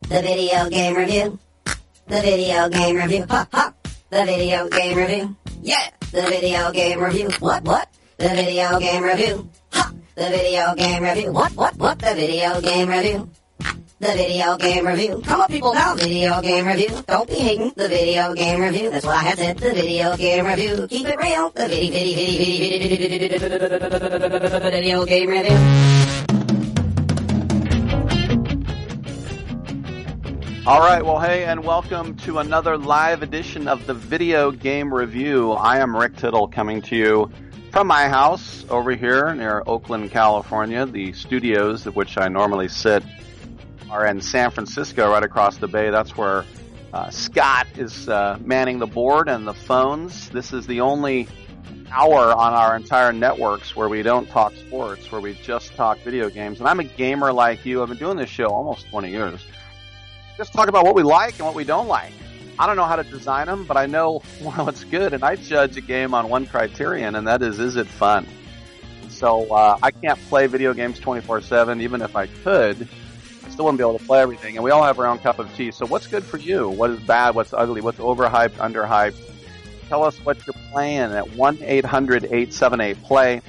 The video game review. The video game review. Ha ha. The video game review. Yeah. The video game review. What? The video game review. Ha. The video game review. What? The video game review. The video game review. Come on, people, now. Video game review. Don't be hating. The video game review. That's what I had said. The video game review. Keep it real. The video game review. All right, well, hey, and welcome to another live edition of the Video Game Review. I am Rick Tittle, coming to you from my house over here near Oakland, California. The studios at which I normally sit are in San Francisco, right across the bay. That's where Scott is manning the board and the phones. This is the only hour on our entire networks where we don't talk sports, where we just talk video games. And I'm a gamer like you. I've been doing this show almost 20 years. Just talk about what we like and what we don't like. I don't know how to design them, but I know what's good, and I judge a game on one criterion, and that is it fun? So I can't play video games 24/7. Even if I could, I still wouldn't be able to play everything, and we all have our own cup of tea. So what's good for you? What is bad? What's ugly? What's overhyped, underhyped? Tell us what you're playing at 1-800-878-PLAY,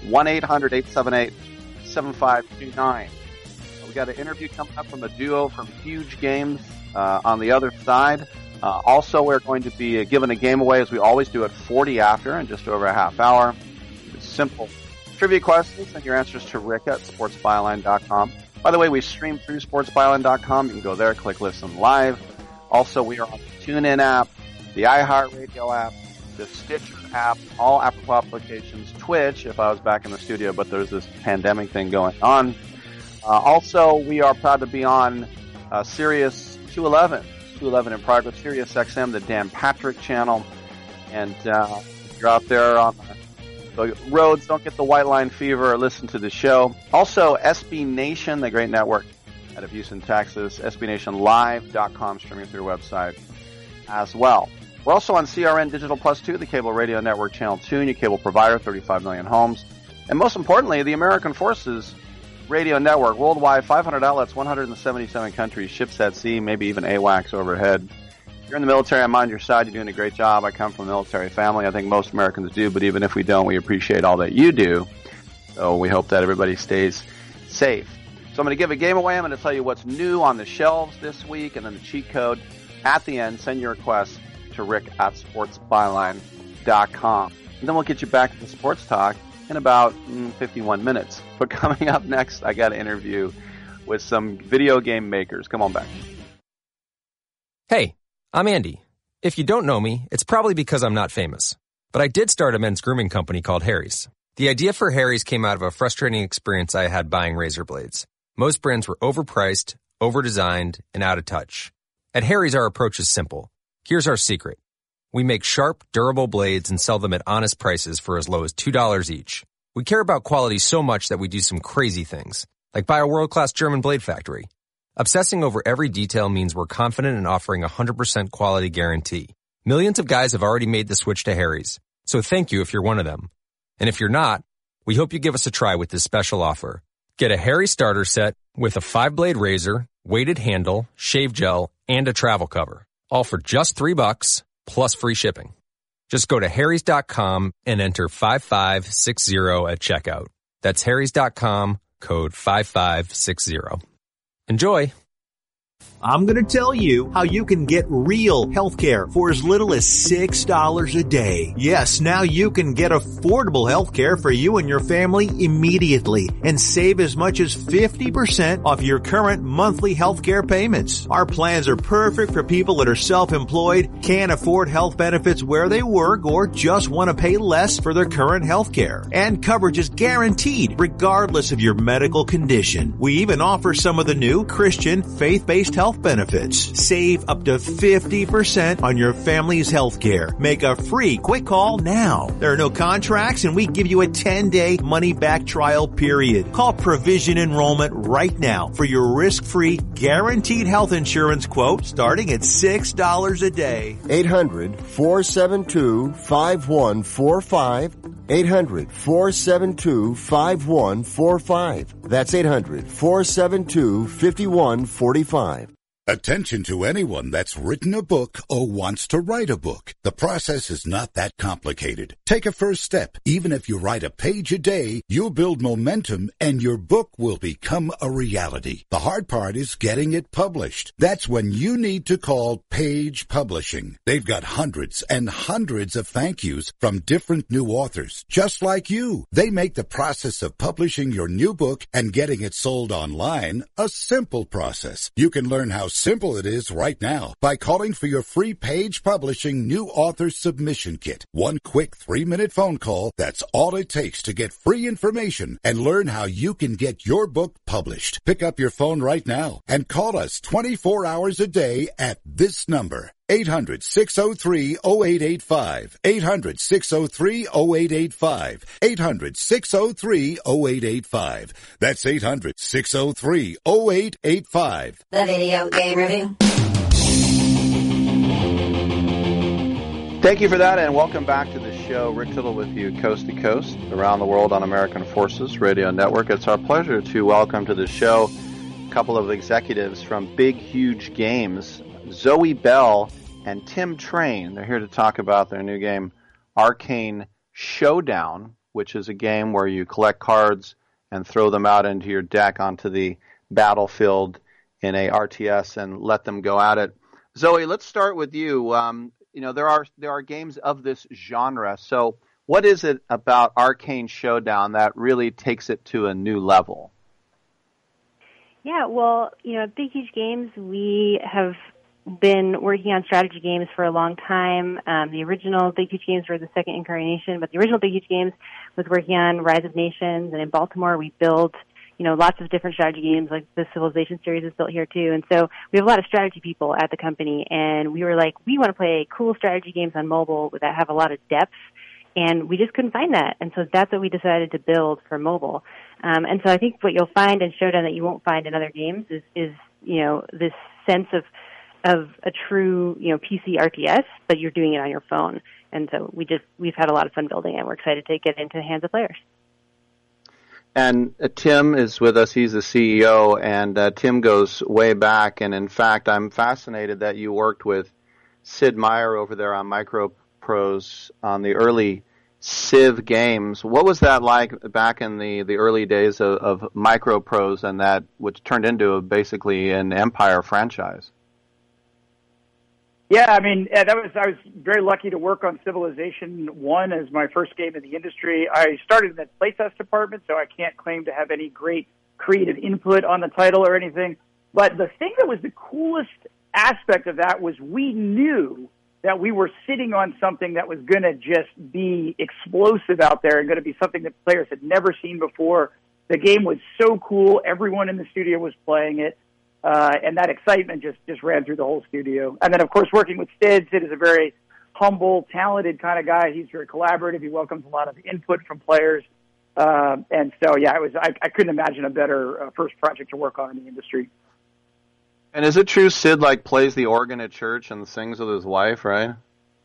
1-800-878-7529. We got an interview coming up from a duo from Huge Games on the other side. Also, we're going to be giving a game away, as we always do, at 40 after, in just over a half hour. It's simple trivia questions and your answers to Rick at sportsbyline.com. By the way, we stream through sportsbyline.com. You can go there, click listen live. Also, we are on the TuneIn app, the iHeartRadio app, the Stitcher app, all Apple applications, Twitch, if I was back in the studio, but there's this pandemic thing going on. Also, we are proud to be on Sirius 211 in progress, Sirius XM, the Dan Patrick channel. And if you're out there on the roads, don't get the white line fever, or listen to the show. Also, SB Nation, the great network out of Houston, Texas, SBNationLive.com, streaming through your website as well. We're also on CRN Digital Plus 2, the cable radio network, channel 2, and your cable provider, 35 million homes. And most importantly, the American Forces Radio Network, worldwide, 500 outlets, 177 countries, ships at sea, maybe even AWACS overhead. If you're in the military, I'm on your side. You're doing a great job. I come from a military family. I think most Americans do, but even if we don't, we appreciate all that you do. So we hope that everybody stays safe. So I'm going to give a game away. I'm going to tell you what's new on the shelves this week, and then the cheat code at the end. Send your request to Rick at sportsbyline.com. And then we'll get you back to the sports talk in about 51 minutes. But coming up next, I got an interview with some video game makers. Come on back. Hey, I'm Andy. If you don't know me, it's probably because I'm not famous. But I did start a men's grooming company called Harry's. The idea for Harry's came out of a frustrating experience I had buying razor blades. Most brands were overpriced, overdesigned, and out of touch. At Harry's, our approach is simple. Here's our secret. We make sharp, durable blades and sell them at honest prices for as low as $2 each. We care about quality so much that we do some crazy things, like buy a world-class German blade factory. Obsessing over every detail means we're confident in offering a 100% quality guarantee. Millions of guys have already made the switch to Harry's, so thank you if you're one of them. And if you're not, we hope you give us a try with this special offer. Get a Harry starter set with a 5-blade razor, weighted handle, shave gel, and a travel cover, all for just $3. Plus free shipping. Just go to harrys.com and enter 5560 at checkout. That's harrys.com, code 5560. Enjoy! I'm going to tell you how you can get real healthcare for as little as $6 a day. Yes, now you can get affordable healthcare for you and your family immediately and save as much as 50% off your current monthly healthcare payments. Our plans are perfect for people that are self-employed, can't afford health benefits where they work, or just want to pay less for their current healthcare. And coverage is guaranteed regardless of your medical condition. We even offer some of the new Christian faith-based health benefits. Save up to 50% on your family's health care. Make a free quick call now. There are no contracts, and we give you a 10-day money-back trial period. Call Provision Enrollment right now for your risk-free, guaranteed health insurance quote starting at $6 a day. 800-472-5145. 800-472-5145. That's 800-472-5145. Attention to anyone that's written a book or wants to write a book. The process is not that complicated. Take a first step. Even if you write a page a day, you'll build momentum and your book will become a reality. The hard part is getting it published. That's when you need to call Page Publishing. They've got hundreds and hundreds of thank yous from different new authors, just like you. They make the process of publishing your new book and getting it sold online a simple process. You can learn how simple it is right now by calling for your free Page Publishing New Author Submission Kit. One quick 3-minute phone call, that's all it takes to get free information and learn how you can get your book published. Pick up your phone right now and call us 24 hours a day at this number. 800-603-0885. 800-603-0885. 800-603-0885. That's 800-603-0885. The Video Game Review. Thank you for that, and welcome back to the show. Rick Tittle with you, coast to coast, around the world on American Forces Radio Network. It's our pleasure to welcome to the show a couple of executives from Big Huge Games, Zoe Bell and Tim Train. They're here to talk about their new game, Arcane Showdown, which is a game where you collect cards and throw them out into your deck onto the battlefield in a RTS and let them go at it. Zoe, let's start with you. There are games of this genre. So what is it about Arcane Showdown that really takes it to a new level? Yeah, well, at Big Huge Games, we have been working on strategy games for a long time. The original Big Huge Games were the second incarnation, but the original Big Huge Games was working on Rise of Nations, and in Baltimore we built lots of different strategy games, like the Civilization series is built here too. And so we have a lot of strategy people at the company, and we were like, we want to play cool strategy games on mobile that have a lot of depth, and we just couldn't find that. And so that's what we decided to build for mobile. And so I think what you'll find in Showdown that you won't find in other games is this sense of a true, PC RTS, but you're doing it on your phone. And so we've had a lot of fun building it. We're excited to get into the hands of players. And Tim is with us. He's the CEO, and Tim goes way back. And in fact, I'm fascinated that you worked with Sid Meier over there on Microprose on the early Civ games. What was that like back in the early days of Microprose, and that which turned into basically an Empire franchise? Yeah, I was very lucky to work on Civilization 1 as my first game in the industry. I started in the playtest department, so I can't claim to have any great creative input on the title or anything. But the thing that was the coolest aspect of that was we knew that we were sitting on something that was going to just be explosive out there and going to be something that players had never seen before. The game was so cool. Everyone in the studio was playing it. And that excitement just ran through the whole studio. And then, of course, working with Sid. Sid is a very humble, talented kind of guy. He's very collaborative. He welcomes a lot of input from players. And so, yeah, I couldn't imagine a better first project to work on in the industry. And is it true Sid plays the organ at church and sings with his wife, right?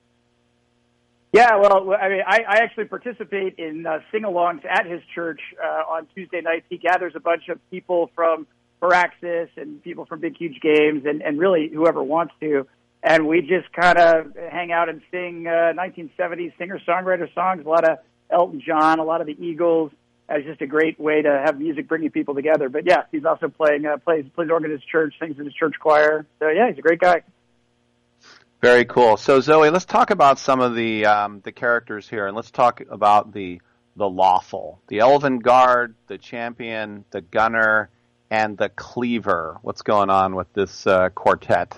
Yeah, well, I actually participate in sing-alongs at his church on Tuesday nights. He gathers a bunch of people from Firaxis and people from Big Huge Games and really whoever wants to. And we just kind of hang out and sing 1970s singer-songwriter songs, a lot of Elton John, a lot of the Eagles. It's just a great way to have music bringing people together. But, yeah, he's also plays organ at his church, sings in his church choir. So, yeah, he's a great guy. Very cool. So, Zoe, let's talk about some of the characters here, and let's talk about the lawful. The Elven Guard, the Champion, the Gunner, and the Cleaver. What's going on with this quartet?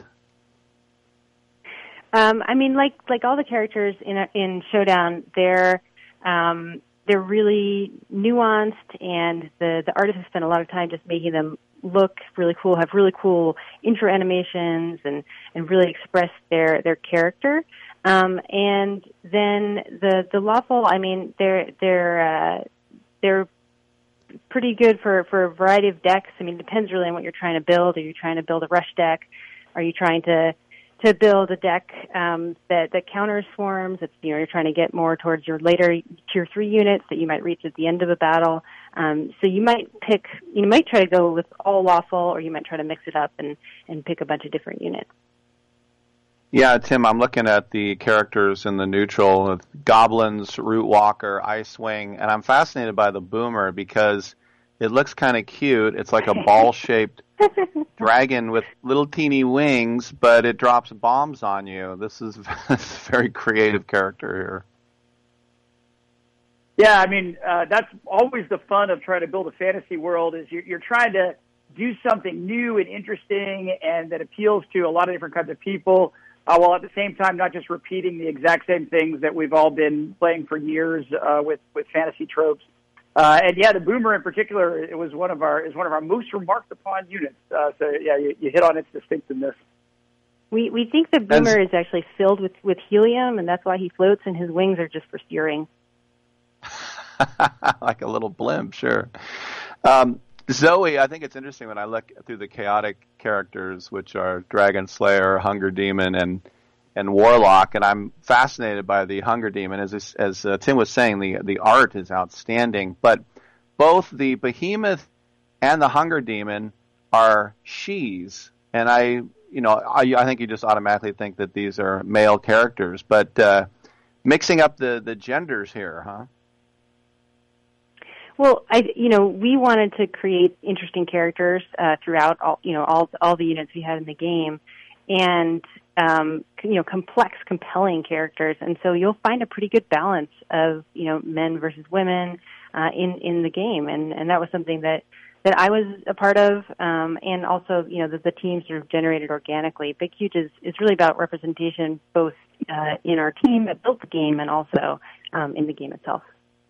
Like all the characters in Showdown, they're really nuanced, and the artists have spent a lot of time just making them look really cool, have really cool intro animations, and really express their character. And then the lawful, they're pretty good for a variety of decks. It depends really on what you're trying to build. Are you trying to build a rush deck? Are you trying to to build a deck that counters swarms. It's, you're trying to get more towards your later tier 3 units that you might reach at the end of a battle. So you might try to go with all lawful, or you might try to mix it up and pick a bunch of different units. Yeah, Tim, I'm looking at the characters in the neutral, Goblins, Root Walker, Icewing, and I'm fascinated by the Boomer because it looks kind of cute. It's like a ball-shaped dragon with little teeny wings, but it drops bombs on you. This is a very creative character here. Yeah, I mean, that's always the fun of trying to build a fantasy world, is you're trying to do something new and interesting and that appeals to a lot of different kinds of people, while at the same time not just repeating the exact same things that we've all been playing for years with fantasy tropes. And yeah, the Boomer in particular, it was one of our most remarked upon units. So yeah, you hit on its distinctiveness. We think the Boomer is actually filled with helium, and that's why he floats, and his wings are just for steering. Like a little blimp, sure. Zoe, I think it's interesting when I look through the chaotic characters, which are Dragon Slayer, Hunger Demon, and Warlock, and I'm fascinated by the Hunger Demon. As Tim was saying, the art is outstanding, but both the Behemoth and the Hunger Demon are she's, and I think you just automatically think that these are male characters, but mixing up the genders here, huh? Well, we wanted to create interesting characters throughout all the units we had in the game, and complex, compelling characters. And so you'll find a pretty good balance of men versus women in the game, and that was something that I was a part of, and also the teams sort of generated organically. Big Huge is really about representation, both in our team that built the game and also in the game itself.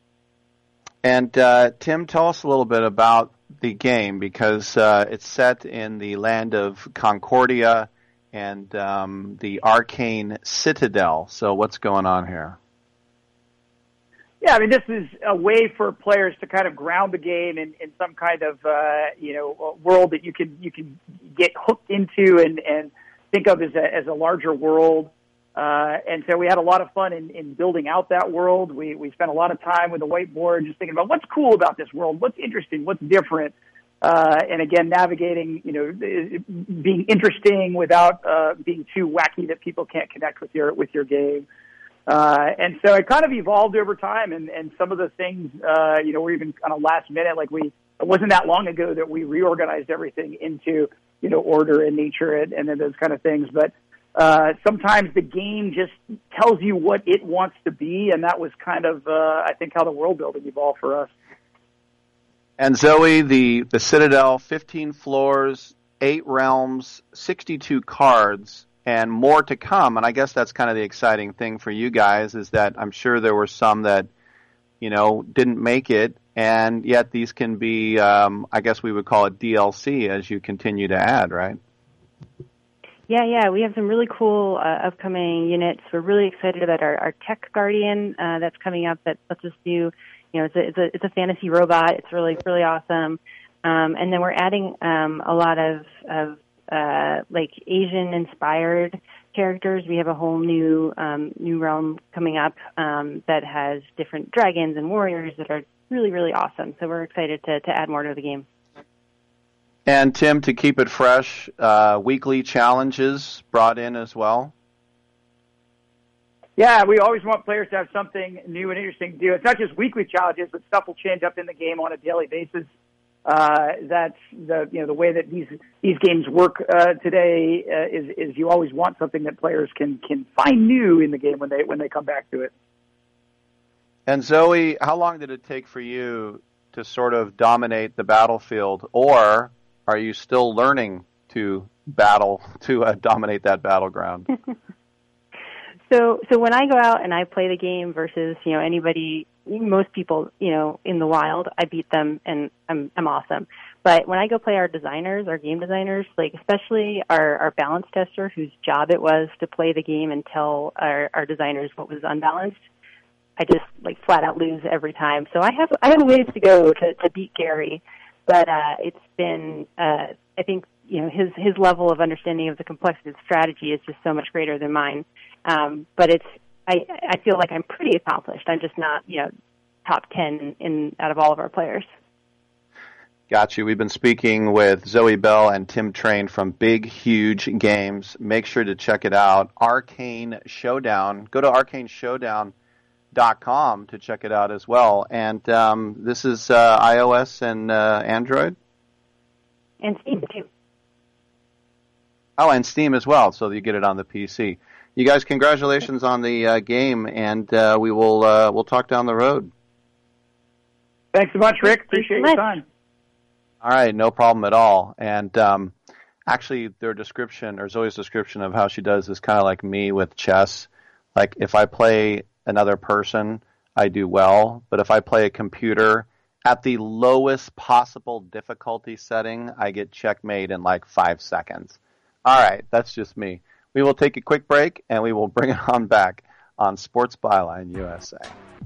And Tim, tell us a little bit about the game, because it's set in the land of Concordia and the Arcane Citadel. So what's going on here? Yeah, I mean, this is a way for players to kind of ground the game in some kind of world that you can get hooked into and think of as a larger world. And so we had a lot of fun in building out that world. We spent a lot of time with the whiteboard just thinking about what's cool about this world, what's interesting, what's different. And again, navigating, being interesting without being too wacky that people can't connect with your game. And so it kind of evolved over time, and some of the things, were even kind of last minute. Like it wasn't that long ago that we reorganized everything into, order and nature and then those kind of things. But sometimes the game just tells you what it wants to be, and that was kind of, I think, how the world building evolved for us. And Zoe, the Citadel, 15 floors, 8 realms, 62 cards, and more to come. And I guess that's kind of the exciting thing for you guys, is that I'm sure there were some that, didn't make it, and yet these can be, I guess we would call it DLC as you continue to add, right? Yeah, we have some really cool upcoming units. We're really excited about our Tech Guardian that's coming up that lets us do, it's a fantasy robot. It's really, really awesome. And then we're adding a lot of Asian-inspired characters. We have a whole new realm coming up that has different dragons and warriors that are really, really awesome. So we're excited to add more to the game. And Tim, to keep it fresh, weekly challenges brought in as well? Yeah, we always want players to have something new and interesting to do. It's not just weekly challenges, but stuff will change up in the game on a daily basis. That's the way that these games work today is you always want something that players can find new in the game when they come back to it. And Zoe, how long did it take for you to sort of dominate the battlefield, or are you still learning to dominate that battleground? So when I go out and I play the game versus anybody, most people in the wild, I beat them and I'm awesome. But when I go play our game designers, like especially our balance tester, whose job it was to play the game and tell our designers what was unbalanced, I just flat out lose every time. So I have a ways to go to beat Gary, but it's been I think his level of understanding of the complexity of strategy is just so much greater than mine. But I feel like I'm pretty accomplished. I'm just not, top 10 out of all of our players. Got you. We've been speaking with Zoe Bell and Tim Train from Big Huge Games. Make sure to check it out. Arcane Showdown. Go to arcaneshowdown.com to check it out as well. And this is iOS and Android? And Steam, too. Oh, and Steam as well, so you get it on the PC. You guys, congratulations on the game, and we'll talk down the road. Thanks so much, Rick. Appreciate your time. All right, no problem at all. And actually, their description, or Zoe's description of how she does is kind of like me with chess. Like, if I play another person, I do well. But if I play a computer at the lowest possible difficulty setting, I get checkmate in like 5 seconds. All right, that's just me. We will take a quick break, and we will bring it on back on Sports Byline USA.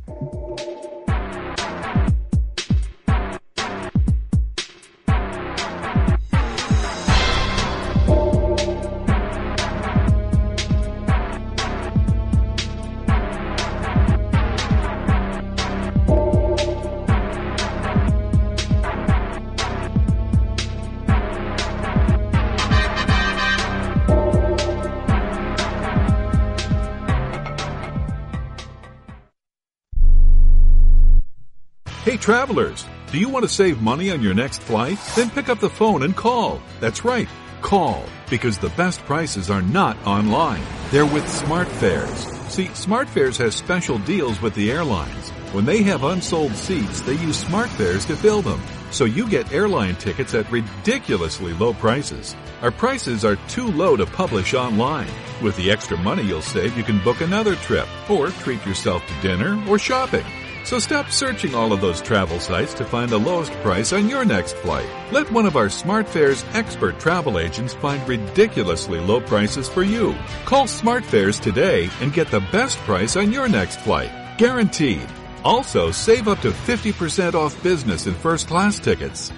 Hey travelers, do you want to save money on your next flight? Then pick up the phone and call. That's right, call, because the best prices are not online. They're with SmartFares. See, SmartFares has special deals with the airlines. When they have unsold seats, they use SmartFares to fill them. So you get airline tickets at ridiculously low prices. Our prices are too low to publish online. With the extra money you'll save, you can book another trip, or treat yourself to dinner or shopping. So stop searching all of those travel sites to find the lowest price on your next flight. Let one of our SmartFares expert travel agents find ridiculously low prices for you. Call SmartFares today and get the best price on your next flight. Guaranteed. Also, save up to 50% off business and first class tickets.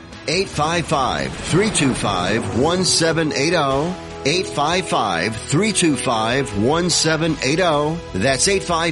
855-325-1780. 855-325-1780. That's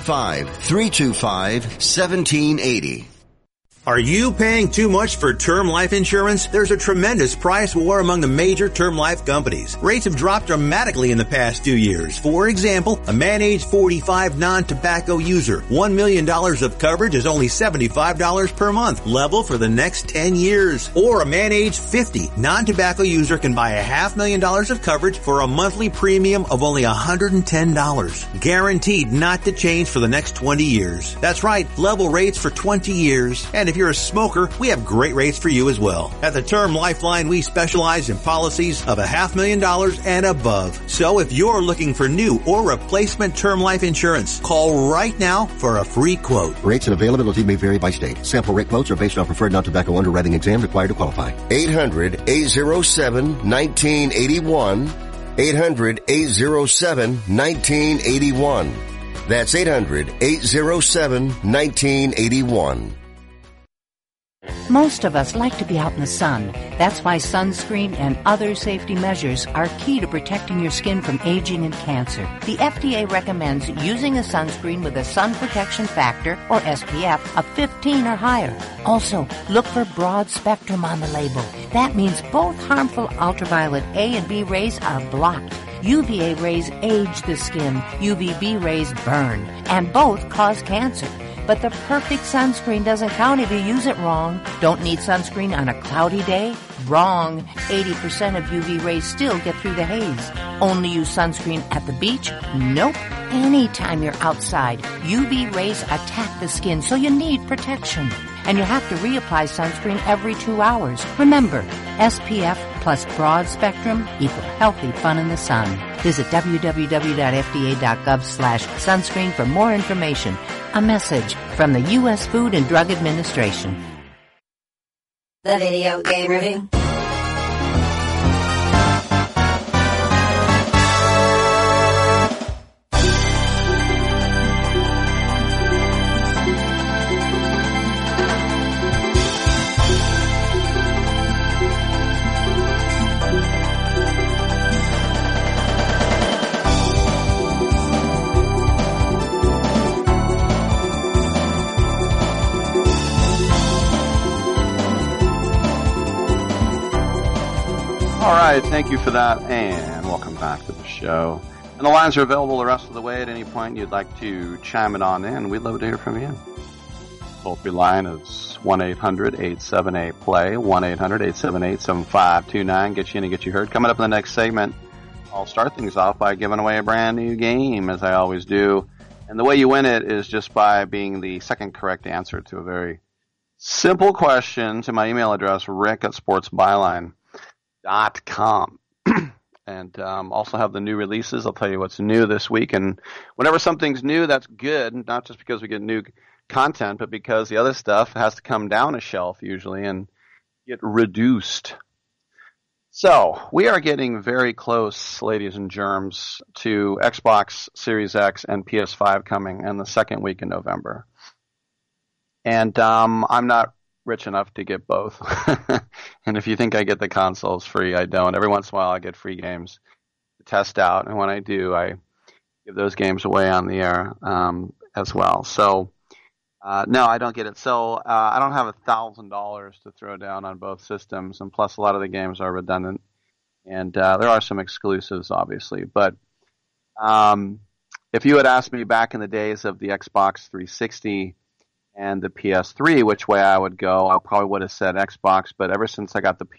855-325-1780. Are you paying too much for term life insurance? There's a tremendous price war among the major term life companies. Rates have dropped dramatically in the past 2 years. For example, a man age 45 non-tobacco user, $1 million of coverage is only $75 per month, level for the next 10 years. Or a man age 50 non-tobacco user can buy $500,000 of coverage for a monthly premium of only $110. Guaranteed not to change for the next 20 years. That's right, level rates for 20 years. And if you're a smoker, we have great rates for you as well. At the Term Lifeline, we specialize in policies of $500,000 and above. So if you're looking for new or replacement term life insurance, call right now for a free quote. Rates and availability may vary by state. Sample rate quotes are based on preferred non-tobacco underwriting exam required to qualify. 800-807-1981. 800-807-1981. That's 800-807-1981. Most of us like to be out in the sun. That's why sunscreen and other safety measures are key to protecting your skin from aging and cancer. The FDA recommends using a sunscreen with a sun protection factor, or SPF, of 15 or higher. Also, look for broad spectrum on the label. That means both harmful ultraviolet A and B rays are blocked. UVA rays age the skin, UVB rays burn, and both cause cancer. But the perfect sunscreen doesn't count if you use it wrong. Don't need sunscreen on a cloudy day? Wrong. 80% of UV rays still get through the haze. Only use sunscreen at the beach? Nope. Anytime you're outside, UV rays attack the skin, so you need protection. And you have to reapply sunscreen every 2 hours. Remember, SPF plus broad spectrum equal healthy fun in the sun. Visit www.fda.gov/sunscreen for more information. A message from the U.S. Food and Drug Administration. The Video Game Review. right, thank you for that, and welcome back to the show. And the lines are available the rest of the way at any point you'd like to chime it on in. We'd love to hear from you. Toll-free line is 1-800-878-PLAY, 1-800-878-7529. Get you in and get you heard. Coming up in the next segment, I'll start things off by giving away a brand new game, as I always do. And the way you win it is just by being the second correct answer to a very simple question to my email address, rick@sportsbyline.com. And also have the new releases. I'll tell you what's new this week. And whenever something's new, that's good, not just because we get new content, but because the other stuff has to come down a shelf usually and get reduced. So we are getting very close, ladies and germs, to Xbox Series X and PS5 coming in the second week in November. And I'm not rich enough to get both. And if you think I get the consoles free, I don't. Every once in a while I get free games to test out. And when I do, I give those games away on the air as well. So, no, I don't get it. So I don't have $1,000 to throw down on both systems. And plus, a lot of the games are redundant. And there are some exclusives, obviously. But if you had asked me back in the days of the Xbox 360 and the PS3, which way I would go, I probably would have said Xbox. But ever since I got the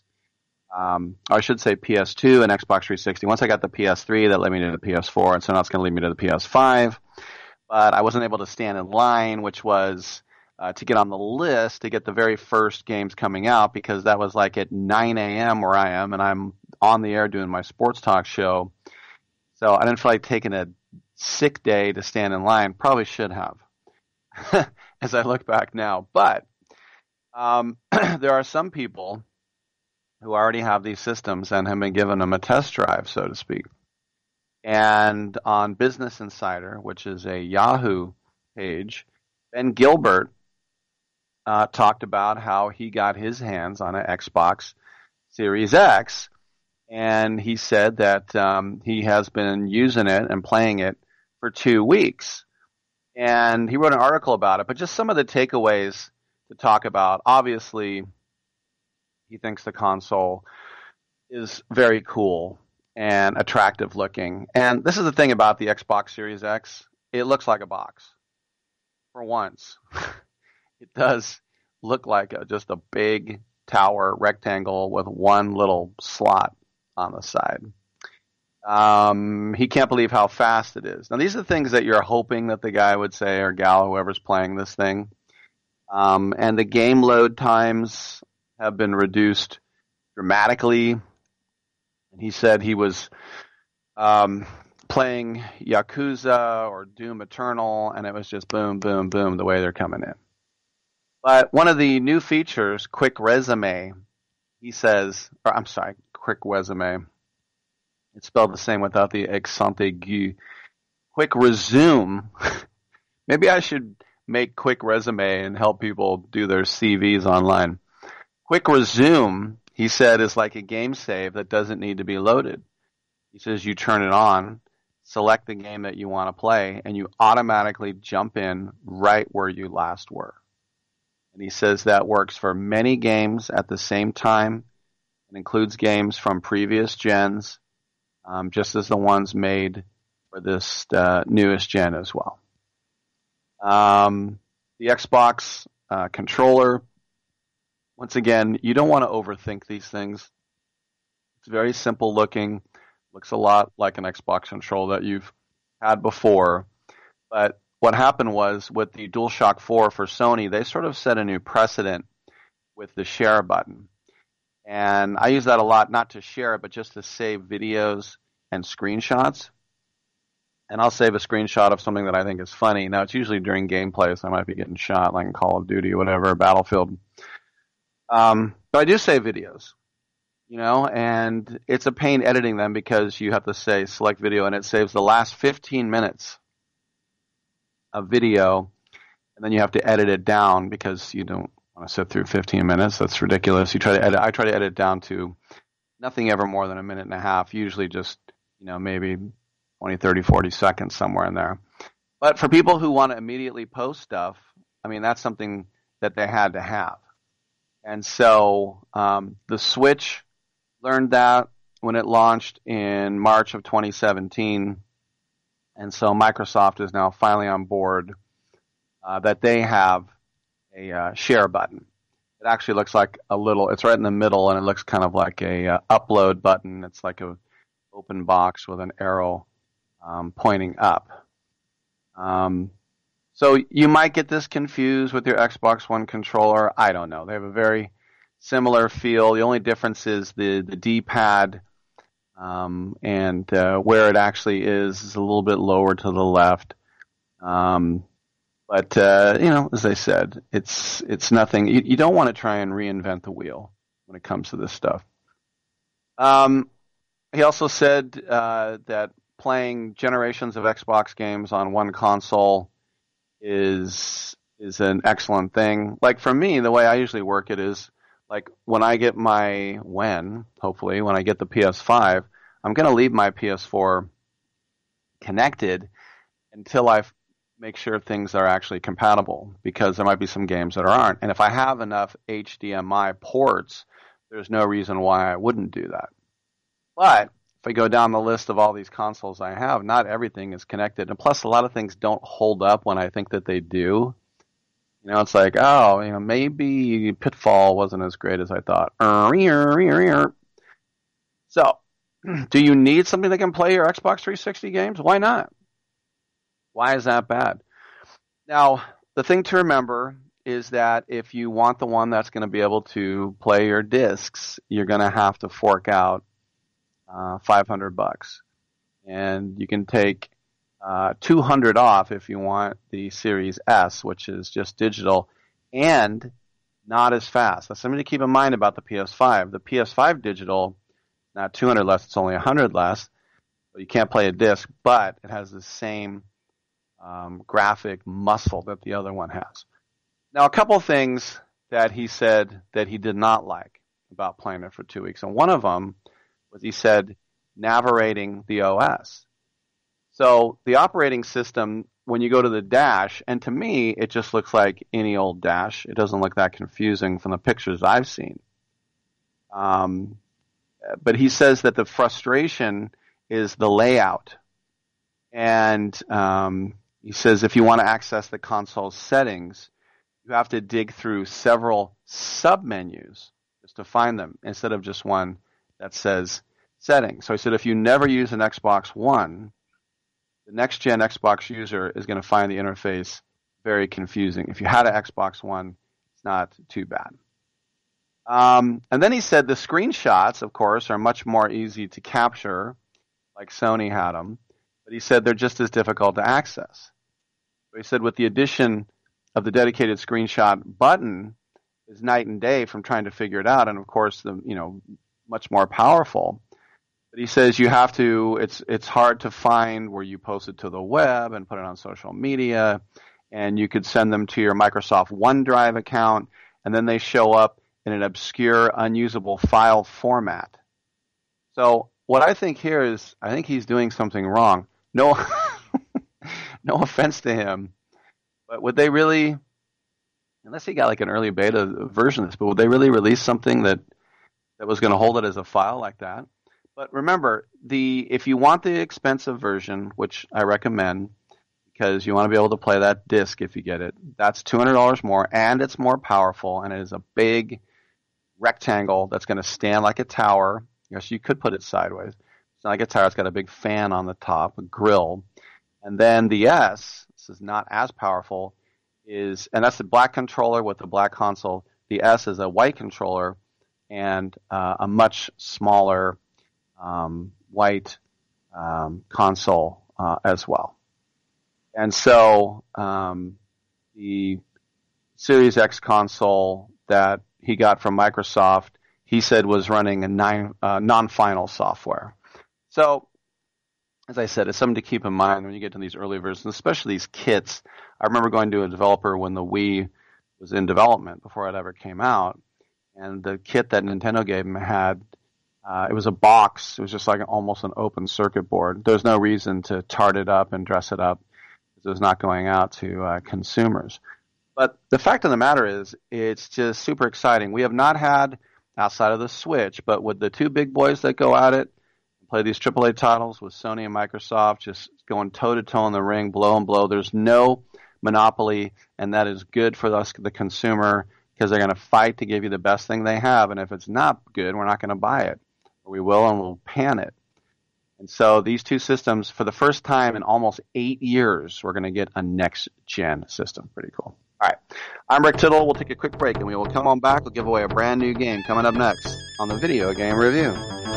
I should say PS2 and Xbox 360, once I got the PS3, that led me to the PS4, and so now it's going to lead me to the PS5. But I wasn't able to stand in line, which was to get on the list to get the very first games coming out, because that was like at 9 a.m. where I am, and I'm on the air doing my sports talk show. So I didn't feel like taking a sick day to stand in line. Probably should have, as I look back now. But there are some people who already have these systems and have been given them a test drive, so to speak. And on Business Insider, which is a Yahoo page, Ben Gilbert talked about how he got his hands on an Xbox Series X, and he said that he has been using it and playing it for 2 weeks. And he wrote an article about it, but just some of the takeaways to talk about. Obviously, he thinks the console is very cool and attractive looking. And this is the thing about the Xbox Series X. It looks like a box. For once. It does look like just a big tower rectangle with one little slot on the side. He can't believe how fast it is. Now, these are the things that you're hoping that the guy would say, or gal, whoever's playing this thing. And the game load times have been reduced dramatically. And he said he was playing Yakuza or Doom Eternal, and it was just boom, boom, boom, the way they're coming in. But one of the new features, Quick Resume, he says, Quick Resume. It's spelled the same without the accent aigu. Quick Resume. Maybe I should make Quick Resume and help people do their CVs online. Quick Resume, he said, is like a game save that doesn't need to be loaded. He says you turn it on, select the game that you want to play, and you automatically jump in right where you last were. And he says that works for many games at the same time. It includes games from previous gens, just as the ones made for this newest gen as well. The Xbox controller, once again, you don't want to overthink these things. It's very simple looking. Looks a lot like an Xbox controller that you've had before. But what happened was with the DualShock 4 for Sony, they sort of set a new precedent with the share button. And I use that a lot, not to share, but just to save videos and screenshots. And I'll save a screenshot of something that I think is funny. Now, it's usually during gameplay, so I might be getting shot, like in Call of Duty or whatever, Battlefield. But I do save videos, and it's a pain editing them because you have to say select video, and it saves the last 15 minutes of video, and then you have to edit it down because you don't want to sit through 15 minutes. That's ridiculous. I try to edit it down to nothing ever more than a minute and a half, usually just, maybe 20, 30, 40 seconds, somewhere in there. But for people who want to immediately post stuff, that's something that they had to have. And so the Switch Learned that when it launched in March of 2017. And so Microsoft is now finally on board that they have a share button. It actually looks like it's right in the middle, and it looks kind of like a upload button. It's like a open box with an arrow pointing up. So you might get this confused with your Xbox One controller. I don't know. They have a very similar feel. The only difference is the D-pad and where it actually is a little bit lower to the left. But as I said, it's nothing. You don't want to try and reinvent the wheel when it comes to this stuff. He also said that playing generations of Xbox games on one console is an excellent thing. Like for me, the way I usually work it is like when I get when I get the PS5, I'm going to leave my PS4 connected until I make sure things are actually compatible, because there might be some games that aren't. And if I have enough HDMI ports, there's no reason why I wouldn't do that. But if I go down the list of all these consoles I have, not everything is connected. And plus, a lot of things don't hold up when I think that they do. It's like, maybe Pitfall wasn't as great as I thought. So, do you need something that can play your Xbox 360 games? Why not? Why is that bad? Now, the thing to remember is that if you want the one that's going to be able to play your discs, you're going to have to fork out $500. And you can take $200 off if you want the Series S, which is just digital and not as fast. That's something to keep in mind about the PS5. The PS5 digital, not $200 less, it's only $100 less. So you can't play a disc, but it has the same graphic muscle that the other one has. Now, a couple things that he said that he did not like about playing it for 2 weeks, and one of them was he said navigating the OS. So the operating system, when you go to the dash, and to me, it just looks like any old dash. It doesn't look that confusing from the pictures I've seen. But he says that the frustration is the layout. And he says if you want to access the console settings, you have to dig through several sub-menus just to find them, instead of just one that says settings. So he said if you never use an Xbox One, the next-gen Xbox user is going to find the interface very confusing. If you had an Xbox One, it's not too bad. And then he said the screenshots, of course, are much more easy to capture, like Sony had them. But he said they're just as difficult to access. But he said with the addition of the dedicated screenshot button is night and day from trying to figure it out. And, of course, much more powerful. But he says you have to, it's hard to find where you post it to the web and put it on social media, and you could send them to your Microsoft OneDrive account, and then they show up in an obscure, unusable file format. So what I think here is, I think he's doing something wrong. No offense to him, but would they really, unless he got like an early beta version of this, but would they really release something that was going to hold it as a file like that? But remember, if you want the expensive version, which I recommend, because you want to be able to play that disc if you get it, that's $200 more, and it's more powerful, and it is a big rectangle that's going to stand like a tower. Yes, you could put it sideways. It's not like a tower. It's got a big fan on the top, a grill. And then the S, this is not as powerful, and that's the black controller with the black console. The S is a white controller and a much smaller white console as well. And so the Series X console that he got from Microsoft, he said was running a non-final software. So, as I said, it's something to keep in mind when you get to these early versions, especially these kits. I remember going to a developer when the Wii was in development before it ever came out, and the kit that Nintendo gave him had it was a box. It was just like almost an open circuit board. There's no reason to tart it up and dress it up, because it was not going out to consumers. But the fact of the matter is, it's just super exciting. We have not had outside of the Switch. But with the two big boys that go at it, play these AAA titles with Sony and Microsoft, just going toe-to-toe in the ring, blow and blow. There's no monopoly, and that is good for us, the consumer, because they're going to fight to give you the best thing they have. And if it's not good, we're not going to buy it. Or we will, and we'll pan it. And so these two systems, for the first time in almost 8 years, we're going to get a next-gen system. Pretty cool. All right. I'm Rick Tittle. We'll take a quick break, and we will come on back. We'll give away a brand new game coming up next on the Video Game Review.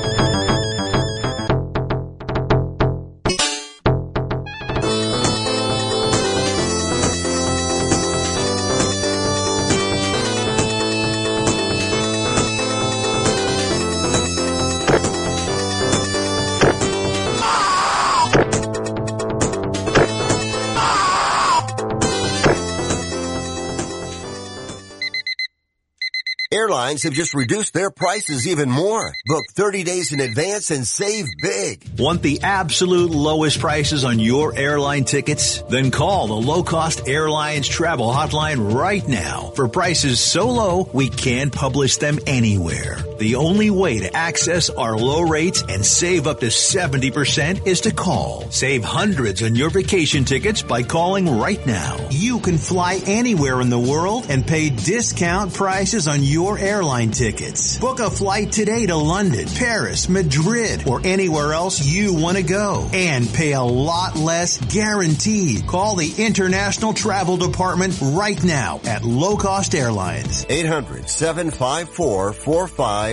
Airlines have just reduced their prices even more. Book 30 days in advance and save big. Want the absolute lowest prices on your airline tickets? Then call the Low Cost Airlines Travel Hotline right now for prices so low we can't publish them anywhere. The only way to access our low rates and save up to 70% is to call. Save hundreds on your vacation tickets by calling right now. You can fly anywhere in the world and pay discount prices on your airline tickets. Book a flight today to London, Paris, Madrid, or anywhere else you want to go and pay a lot less guaranteed. Call the International Travel Department right now at Low Cost Airlines. 800-754-4531.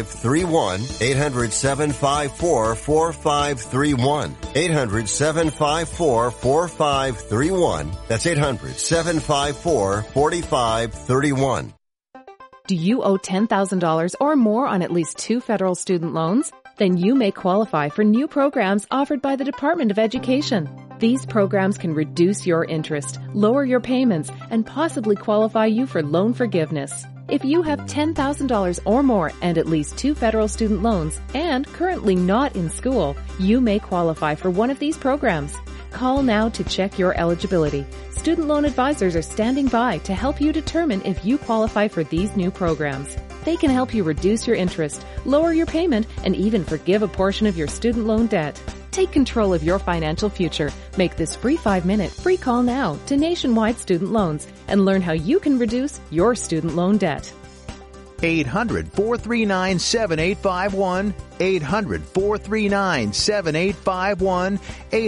800-754-4531. 800-754-4531. That's 800-754-4531. Do you owe $10,000 or more on at least 2 federal student loans? Then you may qualify for new programs offered by the Department of Education. These programs can reduce your interest, lower your payments, and possibly qualify you for loan forgiveness. If you have $10,000 or more and at least 2 federal student loans and currently not in school, you may qualify for one of these programs. Call now to check your eligibility. Student loan advisors are standing by to help you determine if you qualify for these new programs. They can help you reduce your interest, lower your payment, and even forgive a portion of your student loan debt. Take control of your financial future. Make this free 5-minute free call now to Nationwide Student Loans and learn how you can reduce your student loan debt. 800-439-7851. 800-439-7851.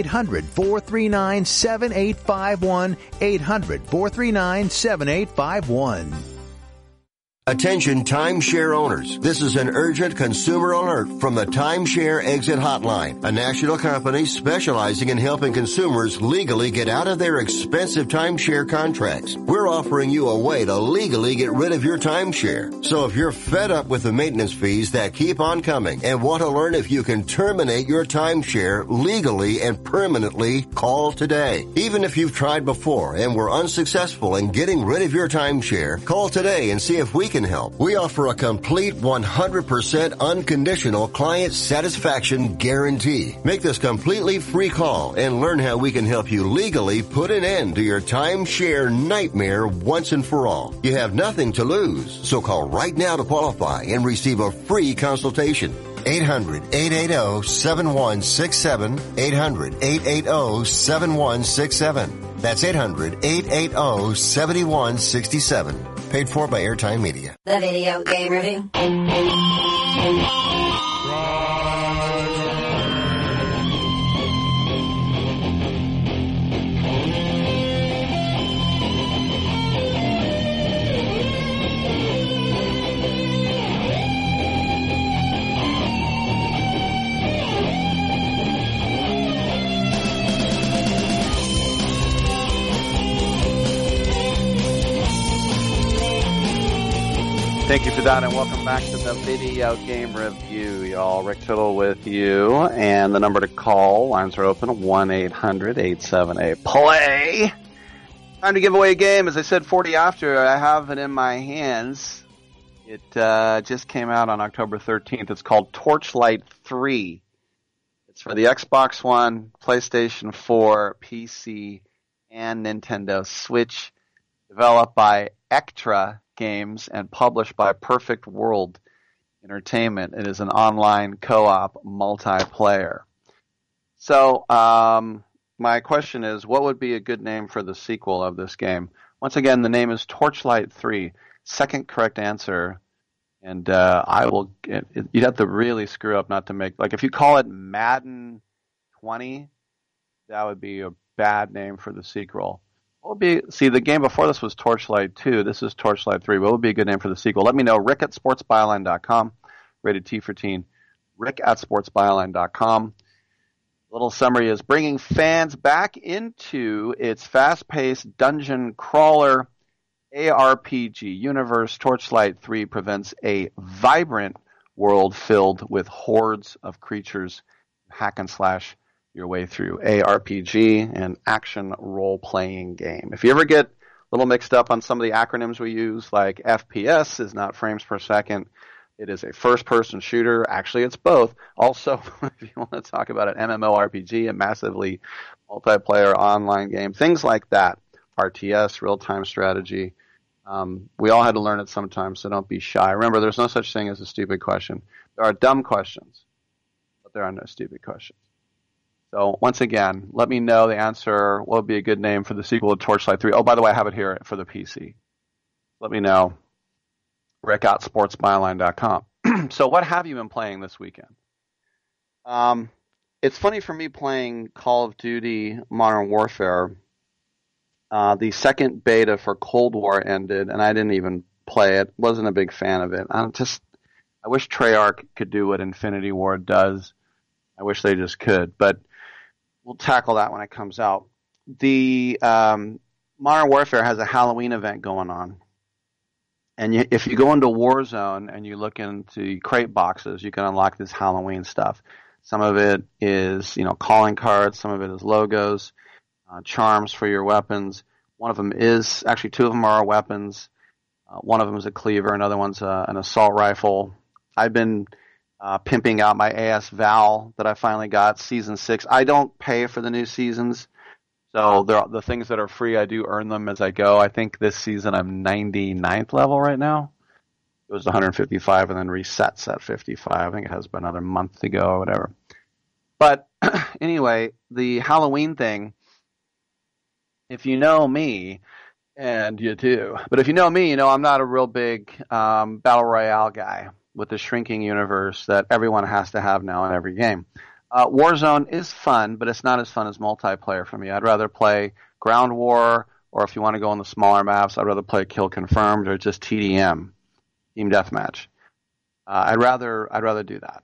800-439-7851. 800-439-7851. Attention timeshare owners. This is an urgent consumer alert from the Timeshare Exit Hotline, a national company specializing in helping consumers legally get out of their expensive timeshare contracts. We're offering you a way to legally get rid of your timeshare. So if you're fed up with the maintenance fees that keep on coming and want to learn if you can terminate your timeshare legally and permanently, call today. Even if you've tried before and were unsuccessful in getting rid of your timeshare, call today and see if we can help. We offer a complete 100% unconditional client satisfaction guarantee. Make this completely free call and learn how we can help you legally put an end to your timeshare nightmare once and for all. You have nothing to lose, so call right now to qualify and receive a free consultation. 800-880-7167. 800-880-7167. That's 800-880-7167. Paid for by Airtime Media. The Video Game Review. Thank you for that, and welcome back to the Video Game Review, y'all. Rick Tittle with you, and the number to call, lines are open, 1-800-878-PLAY. Time to give away a game. As I said, 40 after, I have it in my hands. It just came out on October 13th. It's called Torchlight 3. It's for the Xbox One, PlayStation 4, PC, and Nintendo Switch, developed by Ectra Games and published by Perfect World entertainment. It is an online co-op multiplayer. So, my question is, what would be a good name for the sequel of this game? Once again, the name is Torchlight 3. Second correct answer. And you'd have to really screw up not to make, like if you call it Madden 20, that would be a bad name for the sequel. What would be, see, the game before this was Torchlight 2. This is Torchlight 3. What would be a good name for the sequel? Let me know. Rick at sportsbyline.com. Rated T for teen. Rick at sportsbyline.com. Little summary is bringing fans back into its fast-paced dungeon crawler ARPG universe. Torchlight 3 presents a vibrant world filled with hordes of creatures. Hack and slash your way through ARPG and action role-playing game. If you ever get a little mixed up on some of the acronyms we use, like FPS is not frames per second, it is a first-person shooter. Actually, it's both. Also, if you want to talk about an MMORPG, a massively multiplayer online game, things like that, RTS, real-time strategy, we all had to learn it sometimes, so don't be shy. Remember, there's no such thing as a stupid question. There are dumb questions, but there are no stupid questions. So, once again, let me know the answer. What would be a good name for the sequel to Torchlight 3? Oh, by the way, I have it here for the PC. Let me know. Rick@sportsbyline.com. So what have you been playing this weekend? It's funny for me playing Call of Duty Modern Warfare. The second beta for Cold War ended, and I didn't even play it. Wasn't a big fan of it. I wish Treyarch could do what Infinity Ward does. I wish they just could, but we'll tackle that when it comes out. The Modern Warfare has a Halloween event going on. And if you go into Warzone and you look into crate boxes, you can unlock this Halloween stuff. Some of it is, calling cards. Some of it is logos, charms for your weapons. One of them is, actually two of them are weapons. One of them is a cleaver. Another one's an assault rifle. I've been pimping out my AS Val that I finally got, Season 6. I don't pay for the new seasons. So the things that are free, I do earn them as I go. I think this season I'm 99th level right now. It was 155 and then resets at 55. I think it has about another month to go or whatever. But anyway, the Halloween thing, if you know me, and you do, but if you know me, I'm not a real big Battle Royale guy with the shrinking universe that everyone has to have now in every game. Warzone is fun, but it's not as fun as multiplayer for me. I'd rather play Ground War, or if you want to go on the smaller maps, I'd rather play Kill Confirmed or just TDM, Team Deathmatch. I'd rather do that.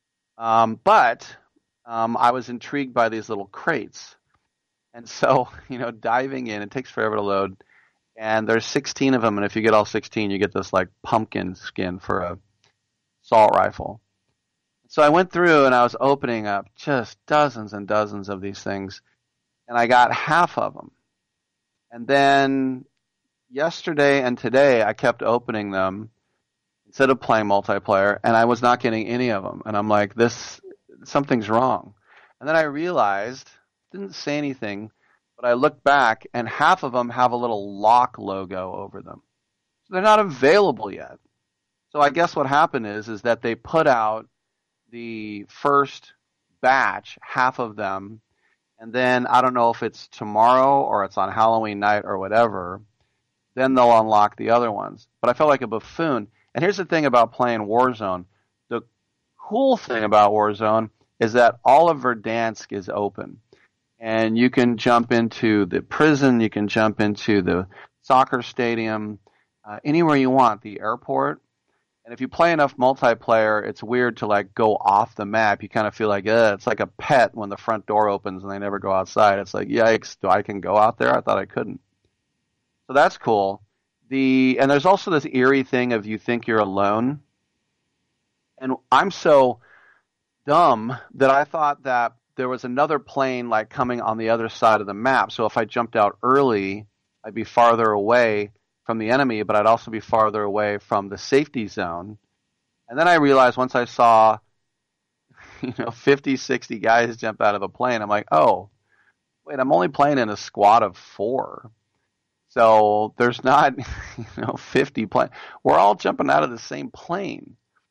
But I was intrigued by these little crates. And so, diving in, it takes forever to load. And there's 16 of them, and if you get all 16, you get this pumpkin skin for a assault rifle. So I went through and I was opening up just dozens and dozens of these things, and I got half of them. And then yesterday and today I kept opening them instead of playing multiplayer, and I was not getting any of them. And I'm like, something's wrong. And then I realized, didn't say anything, but I looked back and half of them have a little lock logo over them. So they're not available yet. So I guess what happened is that they put out the first batch, half of them, and then I don't know if it's tomorrow or it's on Halloween night or whatever, then they'll unlock the other ones. But I felt like a buffoon. And here's the thing about playing Warzone. The cool thing about Warzone is that all of Verdansk is open. And you can jump into the prison, you can jump into the soccer stadium, anywhere you want, the airport. And if you play enough multiplayer, it's weird to go off the map. You kind of feel like, it's like a pet when the front door opens and they never go outside. It's like, yikes, I can go out there? I thought I couldn't. So that's cool. And there's also this eerie thing of you think you're alone. And I'm so dumb that I thought that there was another plane coming on the other side of the map. So if I jumped out early, I'd be farther away from the enemy, but I'd also be farther away from the safety zone. And then I realized once I saw 50, 60 guys jump out of a plane, I'm like, oh, wait, I'm only playing in a squad of 4. So there's not 50 planes. We're all jumping out of the same plane.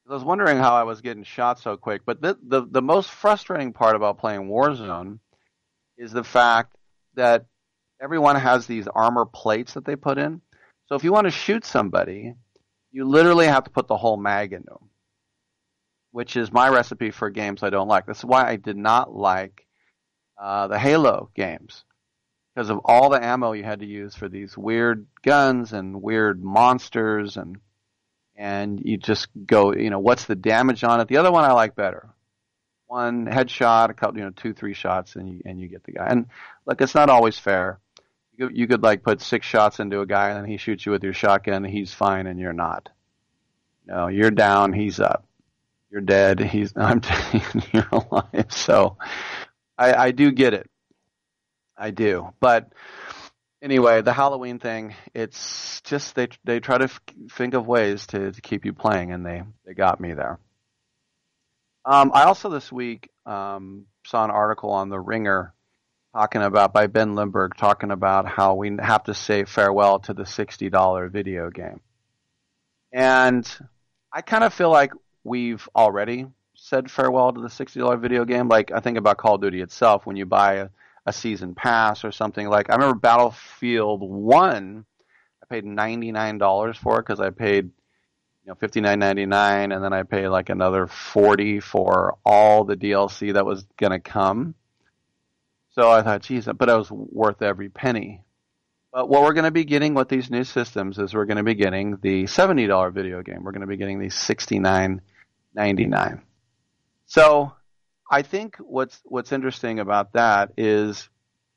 I was wondering how I was getting shot so quick. But the most frustrating part about playing Warzone is the fact that everyone has these armor plates that they put in. So if you want to shoot somebody, you literally have to put the whole mag into them, which is my recipe for games I don't like. This is why I did not like the Halo games, because of all the ammo you had to use for these weird guns and weird monsters, and you just go, what's the damage on it? The other one I like better. One headshot, a couple, 2-3 shots, and you get the guy. And look, it's not always fair. You could like put 6 shots into a guy, and then he shoots you with your shotgun. He's fine, and you're not. No, you're down. He's up. You're dead. You're alive. So I do get it. I do. But anyway, the Halloween thing, it's just they try to think of ways to keep you playing, and they got me there. I also this week saw an article on The Ringer by Ben Lindbergh talking about how we have to say farewell to the $60 video game. And I kind of feel like we've already said farewell to the $60 video game. Like, I think about Call of Duty itself. When you buy a season pass or something, like, I remember Battlefield 1, I paid $99 for it because I paid $59.99, and then I paid like another $40 for all the DLC that was going to come. So I thought, geez, but it was worth every penny. But what we're going to be getting with these new systems is we're going to be getting the $70 video game. We're going to be getting the $69.99. So I think what's interesting about that is,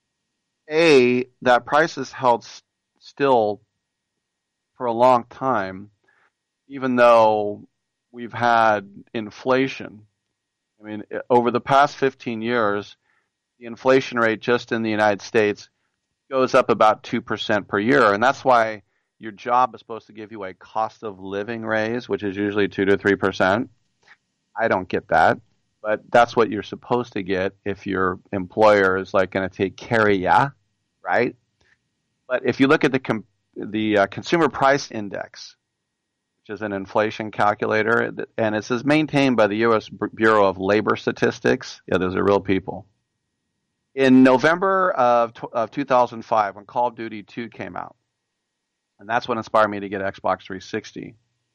that price has held still for a long time, even though we've had inflation. I mean, over the past 15 years, the inflation rate just in the United States goes up about 2% per year. And that's why your job is supposed to give you a cost of living raise, which is usually 2 to 3%. I don't get that, but that's what you're supposed to get if your employer is like going to take care of ya, right? But if you look at the Consumer Price Index, which is an inflation calculator, and it says maintained by the U.S. Bureau of Labor Statistics. Yeah, those are real people. In November of 2005, when Call of Duty 2 came out, and that's what inspired me to get Xbox 360,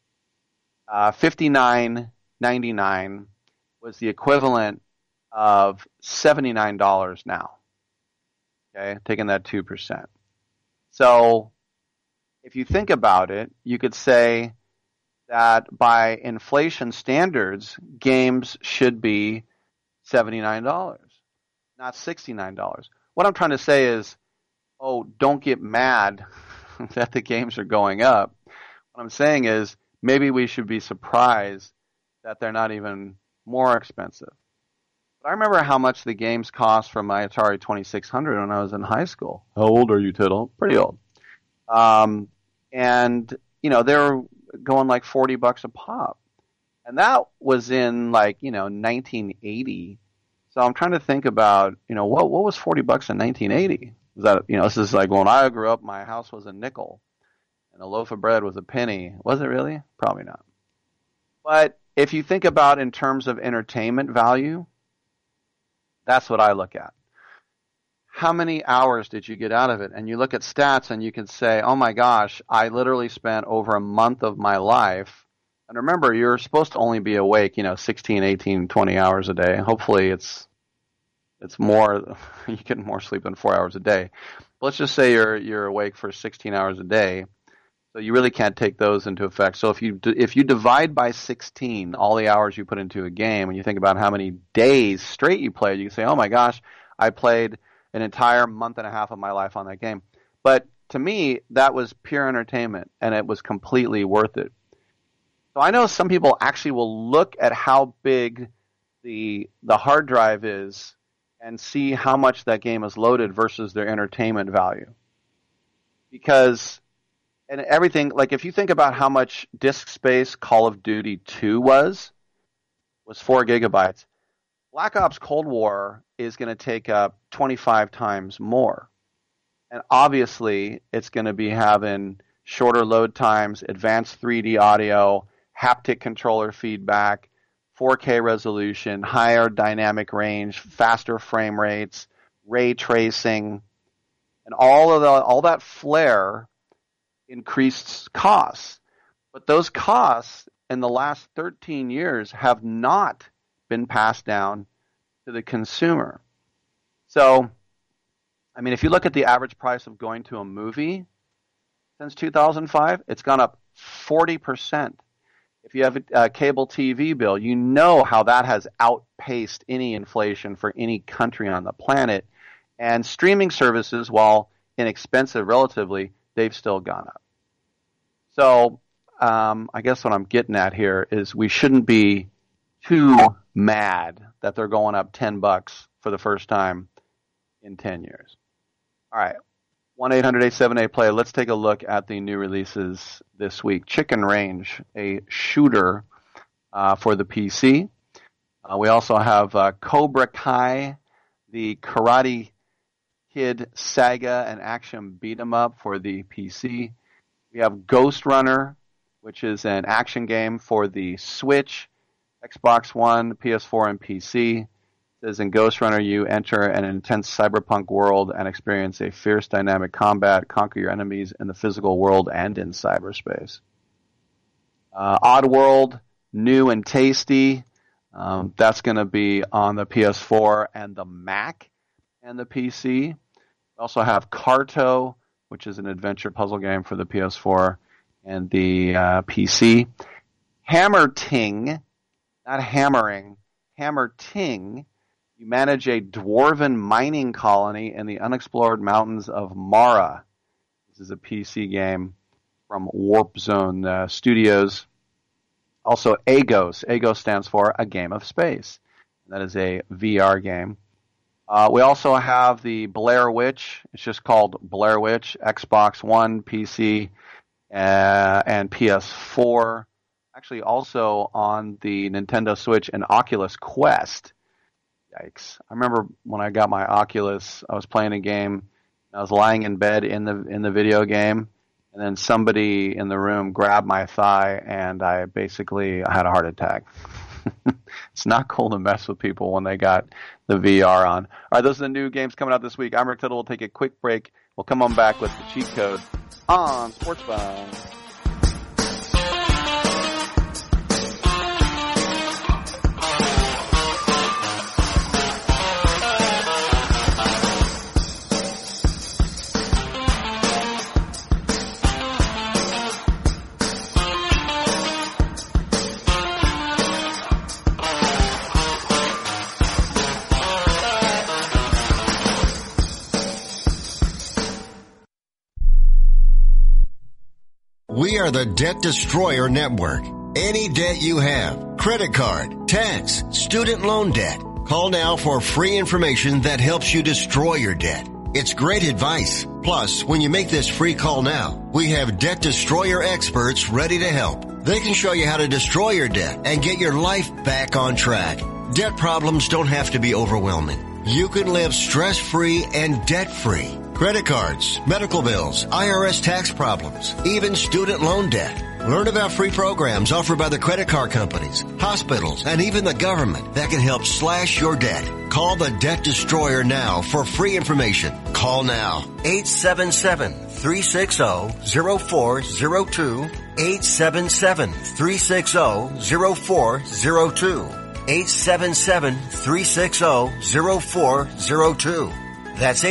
$59.99 was the equivalent of $79 now. Okay, taking that 2%. So if you think about it, you could say that by inflation standards, games should be $79, not $69. What I'm trying to say is, don't get mad that the games are going up. What I'm saying is, maybe we should be surprised that they're not even more expensive. But I remember how much the games cost for my Atari 2600 when I was in high school. How old are you, Tittle? Pretty old. And, they were going like $40 a pop. And that was in 1980. So I'm trying to think about, what was $40 in 1980? Was that, this is like when I grew up, my house was a nickel and a loaf of bread was a penny. Was it really? Probably not. But if you think about in terms of entertainment value, that's what I look at. How many hours did you get out of it? And you look at stats and you can say, oh my gosh, I literally spent over a month of my life. And remember, you're supposed to only be awake, 16, 18, 20 hours a day. Hopefully it's more, you get more sleep than 4 hours a day. But let's just say you're awake for 16 hours a day. So you really can't take those into effect. So if you divide by 16 all the hours you put into a game, and you think about how many days straight you played, you can say, oh my gosh, I played an entire month and a half of my life on that game. But to me, that was pure entertainment, and it was completely worth it. So I know some people actually will look at how big the hard drive is and see how much that game is loaded versus their entertainment value. Because, and everything, like if you think about how much disk space Call of Duty 2 was 4 gigabytes. Black Ops Cold War is going to take up 25 times more. And obviously, it's going to be having shorter load times, advanced 3D audio, haptic controller feedback, 4K resolution, higher dynamic range, faster frame rates, ray tracing, and all that flair increased costs. But those costs in the last 13 years have not been passed down to the consumer. So, I mean, if you look at the average price of going to a movie since 2005, it's gone up 40%. If you have a cable TV bill, you know how that has outpaced any inflation for any country on the planet. And streaming services, while inexpensive relatively, they've still gone up. So I guess what I'm getting at here is we shouldn't be too mad that they're going up $10 for the first time in 10 years. All right. 1-800-878-PLAY. Let's take a look at the new releases this week. Chicken Range, a shooter for the PC. We also have Cobra Kai, the Karate Kid saga and action beat-em-up for the PC. We have Ghost Runner, which is an action game for the Switch, Xbox One, PS4, and PC. It says in Ghost Runner, you enter an intense cyberpunk world and experience a fierce dynamic combat, conquer your enemies in the physical world and in cyberspace. Oddworld, new and tasty. That's going to be on the PS4 and the Mac and the PC. We also have Carto, which is an adventure puzzle game for the PS4 and the PC. Hammer Ting, not hammering, Hammer Ting. You manage a dwarven mining colony in the unexplored mountains of Mara. This is a PC game from Warp Zone Studios. Also, Agos. Agos stands for A Game of Space. That is a VR game. We also have the Blair Witch. It's just called Blair Witch, Xbox One, PC, and PS4. Actually, also on the Nintendo Switch and Oculus Quest. Yikes. I remember when I got my Oculus, I was playing a game. I was lying in bed in the video game, and then somebody in the room grabbed my thigh, and I had a heart attack. It's not cool to mess with people when they got the VR on. All right, those are the new games coming out this week. I'm Rick Tittle. We'll take a quick break. We'll come on back with the cheat code on Sports Bomb. We are the Debt Destroyer Network. Any debt you have, credit card, tax, student loan debt, call now for free information that helps you destroy your debt. It's great advice. Plus, when you make this free call now, we have Debt Destroyer experts ready to help. They can show you how to destroy your debt and get your life back on track. Debt problems don't have to be overwhelming. You can live stress-free and debt-free. Credit cards, medical bills, IRS tax problems, even student loan debt. Learn about free programs offered by the credit card companies, hospitals, and even the government that can help slash your debt. Call the Debt Destroyer now for free information. Call now. 877-360-0402. 877-360-0402. 877-360-0402. That's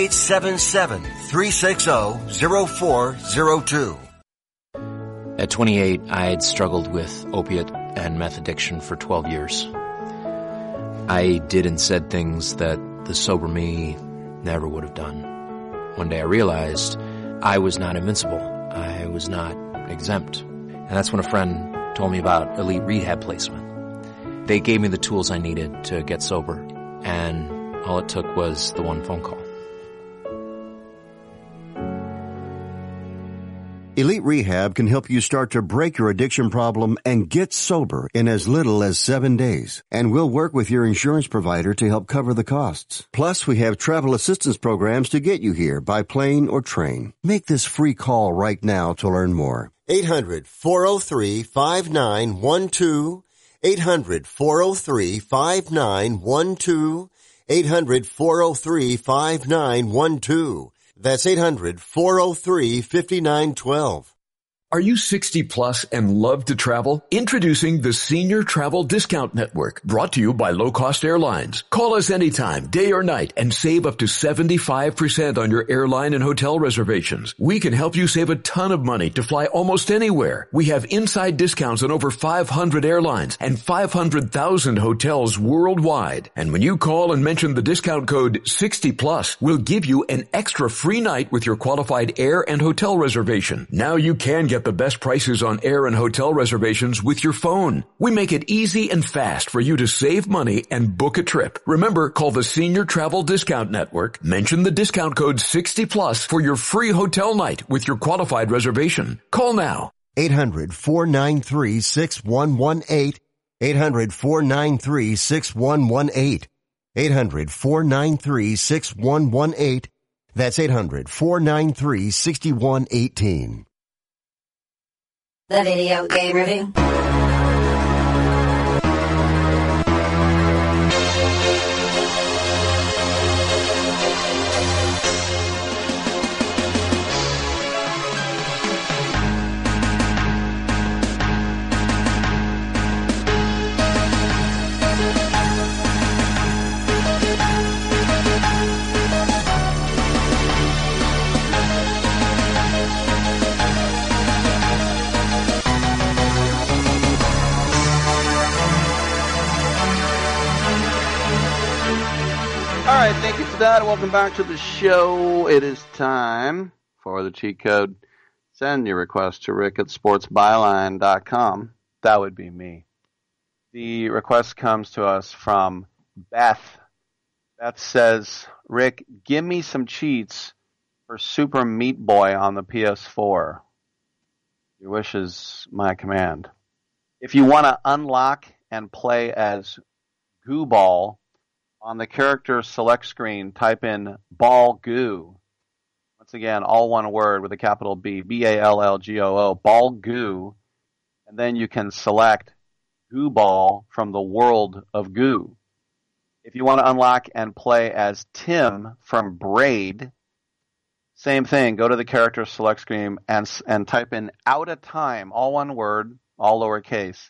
877-360-0402. At 28, I had struggled with opiate and meth addiction for 12 years. I did and said things that the sober me never would have done. One day I realized I was not invincible. I was not exempt. And that's when a friend told me about Elite Rehab Placement. They gave me the tools I needed to get sober, and all it took was the one phone call. Elite Rehab can help you start to break your addiction problem and get sober in as little as 7 days. And we'll work with your insurance provider to help cover the costs. Plus, we have travel assistance programs to get you here by plane or train. Make this free call right now to learn more. 800-403-5912. 800-403-5912. 800-403-5912. That's 800-403-5912. Are you 60 plus and love to travel? Introducing the Senior Travel Discount Network, brought to you by Low Cost Airlines. Call us anytime, day or night, and save up to 75% on your airline and hotel reservations. We can help you save a ton of money to fly almost anywhere. We have inside discounts on over 500 airlines and 500,000 hotels worldwide. And when you call and mention the discount code 60 plus, we'll give you an extra free night with your qualified air and hotel reservation. Now you can get the best prices on air and hotel reservations with your phone. We make it easy and fast for you to save money and book a trip. Remember, call the Senior Travel Discount Network, mention the discount code 60 plus for your free hotel night with your qualified reservation. Call now. 800-493-6118. 800-493-6118. 800-493-6118. That's 800-493-6118. The Video Game Review. All right, thank you for that. Welcome back to the show. It is time for the cheat code. Send your request to Rick at sportsbyline.com. That would be me. The request comes to us from Beth. Beth says, Rick, give me some cheats for Super Meat Boy on the PS4. Your wish is my command. If you want to unlock and play as Goo Ball, on the character select screen, type in Ball Goo. Once again, all one word with a capital B, B-A-L-L-G-O-O, Ball Goo. And then you can select Goo Ball from the world of Goo. If you want to unlock and play as Tim from Braid, same thing. Go to the character select screen and type in Out of Time, all one word, all lowercase,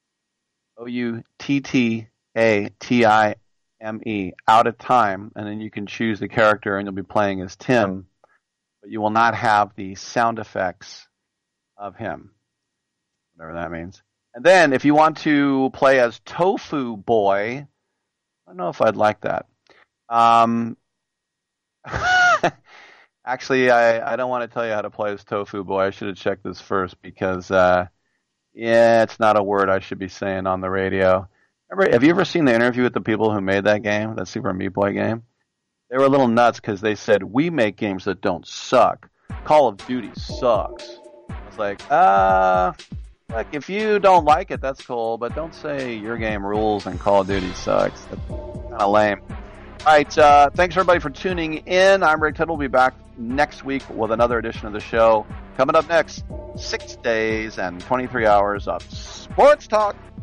O-U-T-T-A-T-I-M-E, Out of Time, and then you can choose the character and you'll be playing as Tim, but you will not have the sound effects of him, whatever that means. And then if you want to play as Tofu Boy, I don't know if I'd like that. Actually, I don't want to tell you how to play as Tofu Boy. I should have checked this first because, it's not a word I should be saying on the radio. Have you ever seen the interview with the people who made that game, that Super Meat Boy game? They were a little nuts because they said, we make games that don't suck. Call of Duty sucks. I was like, look, if you don't like it, that's cool, but don't say your game rules and Call of Duty sucks. That's kind of lame. All right, thanks everybody for tuning in. I'm Rick Tittle. We'll be back next week with another edition of the show. Coming up next, 6 days and 23 hours of sports talk.